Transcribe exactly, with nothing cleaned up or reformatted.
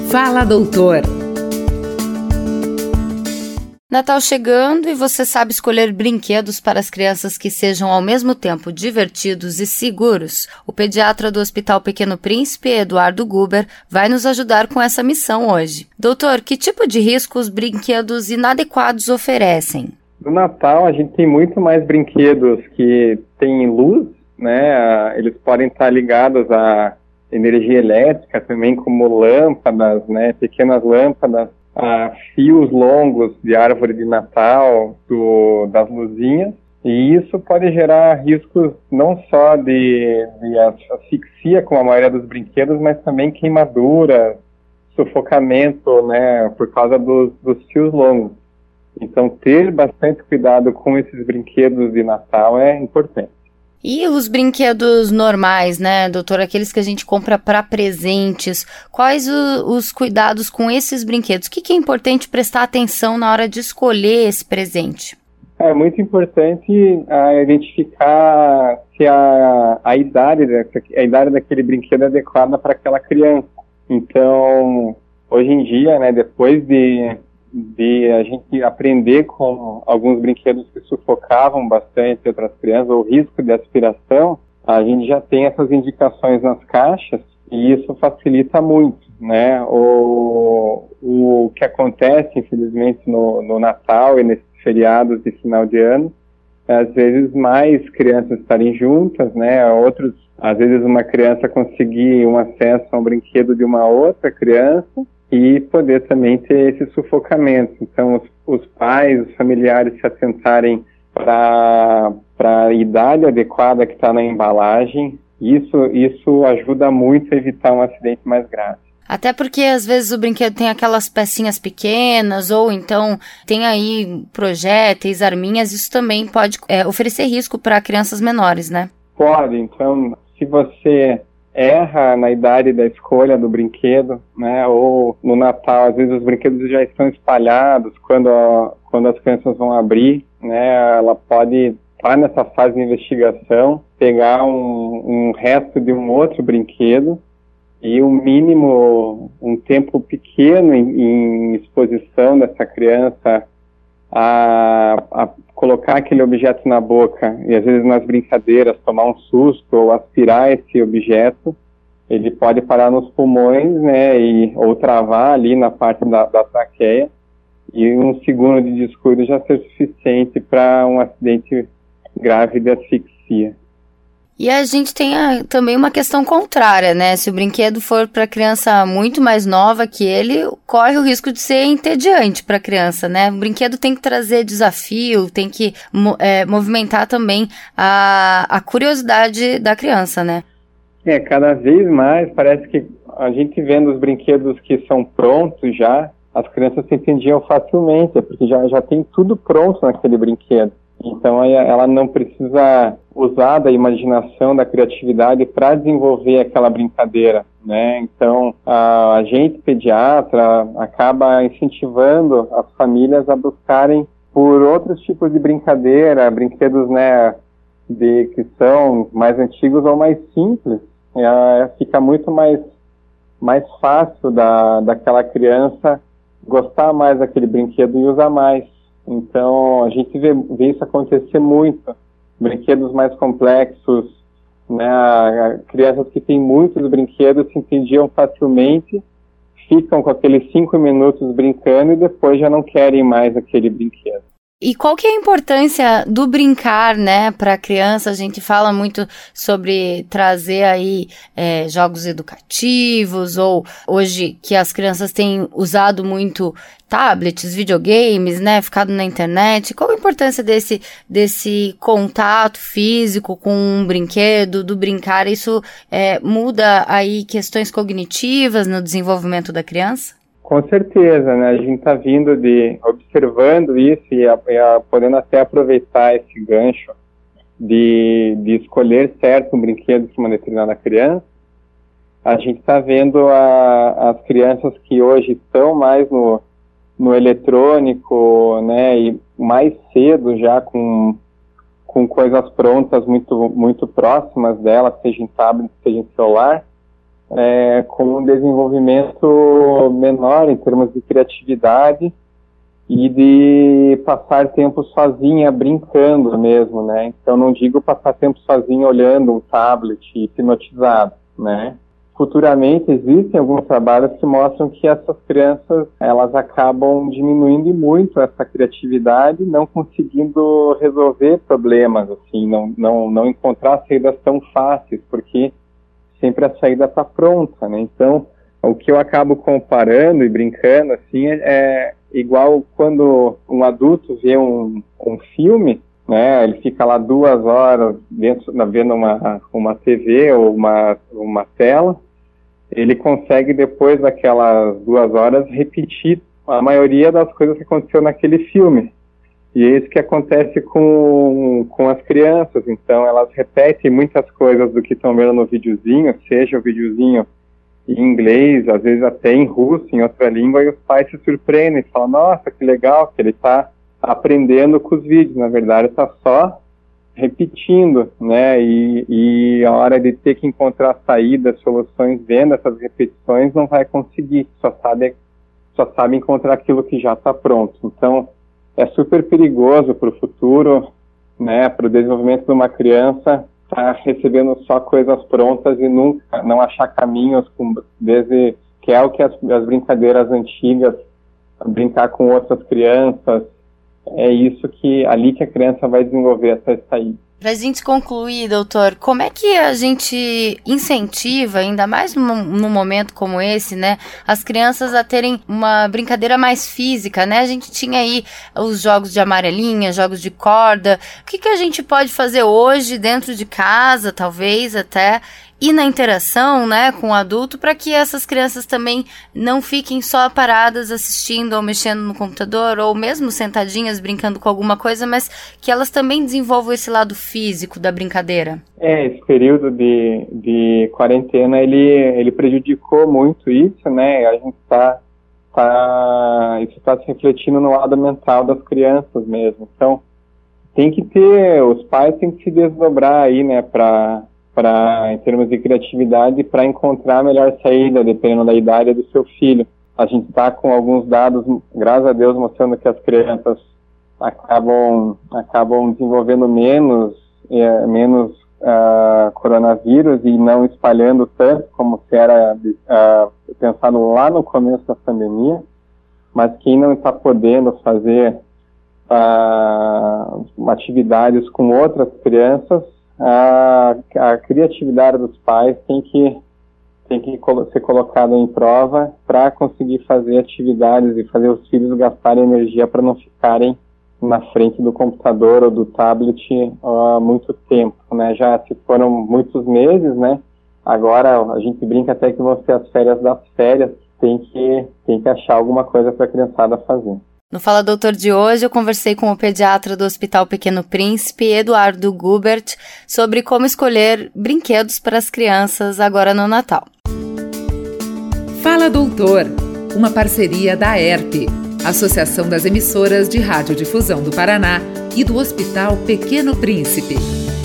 Fala, doutor! Natal chegando e você sabe escolher brinquedos para as crianças que sejam ao mesmo tempo divertidos e seguros? O pediatra do Hospital Pequeno Príncipe, Eduardo Guber, vai nos ajudar com essa missão hoje. Doutor, que tipo de risco os brinquedos inadequados oferecem? No Natal a gente tem muito mais brinquedos que têm luz, né? Eles podem estar ligados à energia elétrica também, como lâmpadas, né? Pequenas lâmpadas. A fios longos de árvore de Natal, do, das luzinhas, e isso pode gerar riscos não só de, de asfixia, como a maioria dos brinquedos, mas também queimadura, sufocamento, né, por causa dos, dos fios longos. Então, ter bastante cuidado com esses brinquedos de Natal é importante. E os brinquedos normais, né, doutor? Aqueles que a gente compra para presentes. Quais o, os cuidados com esses brinquedos? O que, que é importante prestar atenção na hora de escolher esse presente? É muito importante uh, identificar se a, a, idade, a idade daquele brinquedo é adequada para aquela criança. Então, hoje em dia, né, depois de... de a gente aprender com alguns brinquedos que sufocavam bastante outras crianças, o risco de aspiração, a gente já tem essas indicações nas caixas e isso facilita muito, né? O, o que acontece, infelizmente, no, no Natal e nesses feriados de final de ano, é, às vezes mais crianças estarem juntas, né? Outros, às vezes uma criança conseguir um acesso a um brinquedo de uma outra criança, e poder também ter esse sufocamento. Então, os, os pais, os familiares se atentarem para a idade adequada que está na embalagem, isso, isso ajuda muito a evitar um acidente mais grave. Até porque, às vezes, o brinquedo tem aquelas pecinhas pequenas, ou então tem aí projéteis, arminhas, isso também pode é, oferecer risco para crianças menores, né? Pode. Então, se você erra na idade da escolha do brinquedo, né, ou no Natal, às vezes os brinquedos já estão espalhados, quando, a, quando as crianças vão abrir, né, ela pode estar nessa fase de investigação, pegar um, um resto de um outro brinquedo e um mínimo, um tempo pequeno em, em exposição dessa criança a, a colocar aquele objeto na boca e às vezes nas brincadeiras tomar um susto ou aspirar esse objeto, ele pode parar nos pulmões, né, e, ou travar ali na parte da, da traqueia e um segundo de descuido já ser suficiente para um acidente grave de asfixia. E a gente tem a, também uma questão contrária, né? Se o brinquedo for para criança muito mais nova que ele, corre o risco de ser entediante para a criança, né? O brinquedo tem que trazer desafio, tem que é, movimentar também a, a curiosidade da criança, né? É, cada vez mais parece que a gente vendo os brinquedos que são prontos já, as crianças se entendiam facilmente, porque já, já tem tudo pronto naquele brinquedo. Então ela não precisa usar da imaginação, da criatividade para desenvolver aquela brincadeira, né? Então a, a gente, pediatra, acaba incentivando as famílias a buscarem por outros tipos de brincadeira, brinquedos, né, de, que são mais antigos ou mais simples. É, fica muito mais, mais fácil da, daquela criança gostar mais daquele brinquedo e usar mais. Então, a gente vê, vê isso acontecer muito. Brinquedos mais complexos, né? Crianças que têm muitos brinquedos se entendiam facilmente, ficam com aqueles cinco minutos brincando e depois já não querem mais aquele brinquedo. E qual que é a importância do brincar, né, para a criança? A gente fala muito sobre trazer aí é, jogos educativos, ou hoje que as crianças têm usado muito tablets, videogames, né, ficado na internet. Qual a importância desse, desse contato físico com um brinquedo, do brincar? Isso é, muda aí questões cognitivas no desenvolvimento da criança? Com certeza, né? A gente está vindo de, observando isso e, a, e a, podendo até aproveitar esse gancho de, de escolher certo um brinquedo para uma determinada criança. A gente está vendo a, as crianças que hoje estão mais no, no eletrônico, né? E mais cedo já com, com coisas prontas muito, muito próximas dela, seja em tablet, seja em celular. é, com um desenvolvimento menor em termos de criatividade e de passar tempo sozinha, brincando mesmo, né? Então, não digo passar tempo sozinha olhando um tablet hipnotizado, né? Futuramente, existem alguns trabalhos que mostram que essas crianças, elas acabam diminuindo muito essa criatividade, não conseguindo resolver problemas, assim, não, não, não encontrar saídas tão fáceis, porque sempre a saída está pronta, né? Então, o que eu acabo comparando e brincando, assim, é, é igual quando um adulto vê um, um filme, né? Ele fica lá duas horas dentro, vendo uma, uma T V ou uma, uma tela, ele consegue, depois daquelas duas horas, repetir a maioria das coisas que aconteceu naquele filme. E é isso que acontece com, com as crianças. Então, elas repetem muitas coisas do que estão vendo no videozinho, seja o videozinho em inglês, às vezes até em russo, em outra língua, e os pais se surpreendem, falam, nossa, que legal, que ele está aprendendo com os vídeos. Na verdade, está só repetindo, né, e, e a hora de ter que encontrar saídas, soluções, vendo essas repetições, não vai conseguir, só sabe, só sabe encontrar aquilo que já está pronto. Então, é super perigoso para o futuro, né, para o desenvolvimento de uma criança, estar tá recebendo só coisas prontas e nunca, não achar caminhos, com, desde, que é o que as, as brincadeiras antigas, brincar com outras crianças, é isso que, ali que a criança vai desenvolver essa saída. Para a gente concluir, doutor, como é que a gente incentiva, ainda mais num, num momento como esse, né, as crianças a terem uma brincadeira mais física, né? A gente tinha aí os jogos de amarelinha, jogos de corda. O que, que a gente pode fazer hoje dentro de casa, talvez até, e na interação, né, com o adulto, para que essas crianças também não fiquem só paradas assistindo ou mexendo no computador, ou mesmo sentadinhas brincando com alguma coisa, mas que elas também desenvolvam esse lado físico da brincadeira? É, esse período de, de quarentena, ele, ele prejudicou muito isso, né? A gente está, tá, isso está se refletindo no lado mental das crianças mesmo. Então, tem que ter, os pais têm que se desdobrar aí, né, para... Pra, em termos de criatividade, para encontrar a melhor saída, dependendo da idade do seu filho. A gente está com alguns dados, graças a Deus, mostrando que as crianças acabam, acabam desenvolvendo menos, é, menos uh, coronavírus e não espalhando tanto como se era uh, pensado lá no começo da pandemia. Mas quem não está podendo fazer uh, atividades com outras crianças, A, a criatividade dos pais tem que, tem que ser colocada em prova para conseguir fazer atividades e fazer os filhos gastarem energia para não ficarem na frente do computador ou do tablet há muito tempo, né? Já se foram muitos meses, né? Agora a gente brinca até que vão ser as férias das férias, tem que, tem que achar alguma coisa para a criançada fazer. No Fala Doutor de hoje, eu conversei com o pediatra do Hospital Pequeno Príncipe, Eduardo Gubert, sobre como escolher brinquedos para as crianças agora no Natal. Fala Doutor, uma parceria da A E R P, Associação das Emissoras de Radiodifusão do Paraná, e do Hospital Pequeno Príncipe.